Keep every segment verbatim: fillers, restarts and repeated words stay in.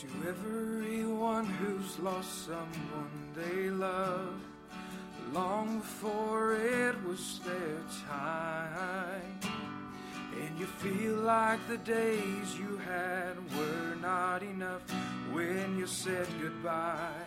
To everyone who's lost someone they love, long before it was their time, and you feel like the days you had were not enough when you said goodbye.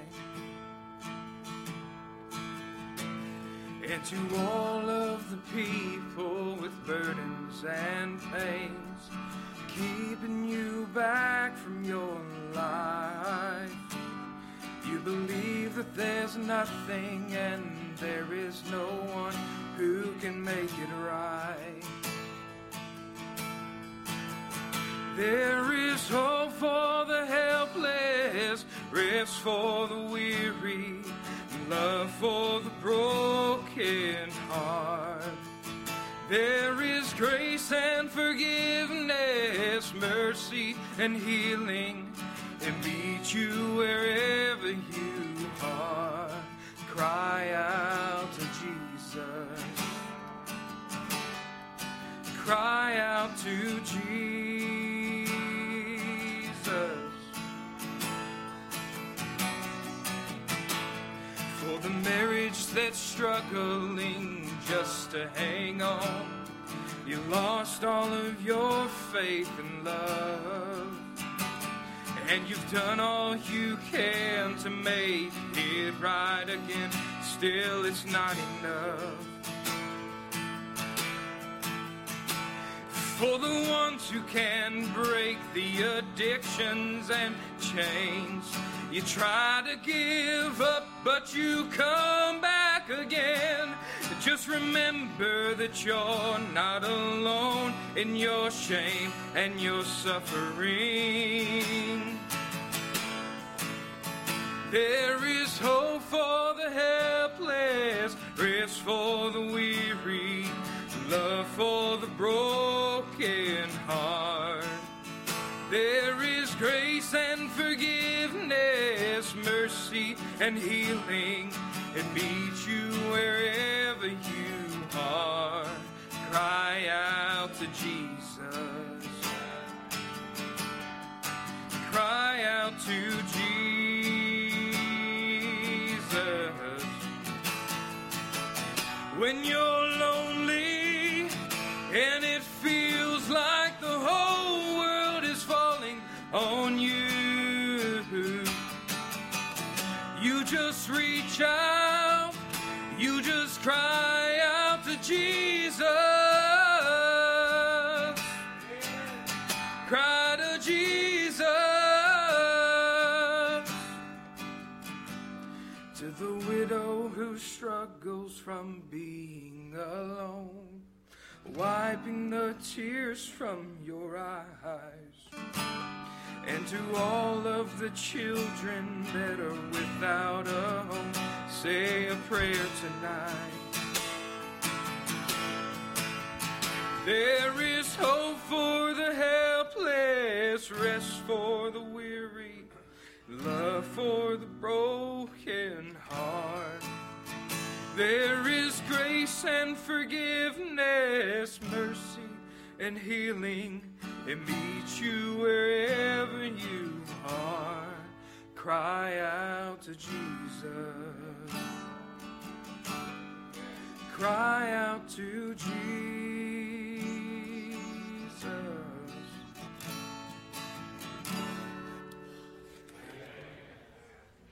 And to all of the people with burdens and pains, keeping you back from your life, you believe that there's nothing and there is no one who can make it right. There is hope for the helpless, rest for the weary, love for the broken heart. There is grace and forgiveness, mercy and healing, and meet you wherever you are. Cry out to Jesus. Cry out to Jesus. For the marriage that's struggling just to hang on, you lost all of your faith and love, and you've done all you can to make it right again. Still it's not enough. For the ones who can break the addictions and chains, you try to give up, but you come back again. Just remember that you're not alone in your shame and your suffering. There is hope for the helpless, rest for the weary, love for the broken heart. There is grace and forgiveness, mercy and healing, and meet you wherever you are. Cry out to Jesus. Cry out to Jesus. When you're lonely and it feels like the whole world is falling on you, you just reach out, you just cry out to Jesus. Cry to Jesus. To the widow who struggles from being alone, wiping the tears from your eyes. And to all of the children that are without a home, say a prayer tonight. There is hope for the helpless, rest for the weary, love for the broken heart. There is grace and forgiveness, mercy and healing, and meet you wherever you are. Cry out to Jesus. Cry out to Jesus.